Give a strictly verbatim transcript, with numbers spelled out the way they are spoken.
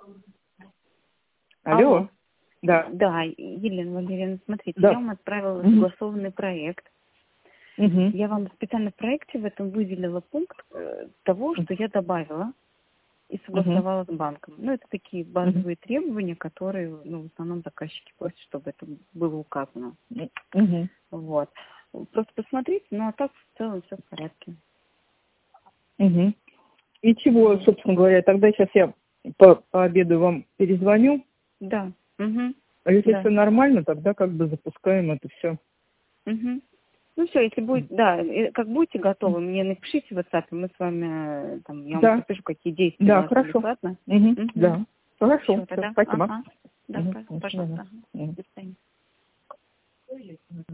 Алло. Алло. Да. Да, Елена Валерьевна, смотрите, Да. я вам отправила Мгм. согласованный проект. Мгм. Я вам специально в проекте в этом выделила пункт э, того, что я добавила и Мгм. согласовала с банком. Ну, это такие Мгм. базовые требования, которые, ну, в основном заказчики просят, чтобы это было указано. Мгм. Вот. Просто посмотрите, ну, а так в целом все в порядке. Мгм. И чего, собственно говоря, тогда сейчас я по, по обеду вам перезвоню. Да. Угу. А если Да. все нормально, тогда как бы запускаем это все. Угу. Ну все, если будет, да, э, как будете готовы, мне напишите в WhatsApp, и мы с вами, э, там, я вам Да. пропишу, какие действия Да, должны быть, хорошо. ладно? Мгм. Угу. Да. Хорошо. Все, Все, тогда, спасибо. ага. Да, Мгм. п- До свидания. пожалуйста. Мгм. До свидания.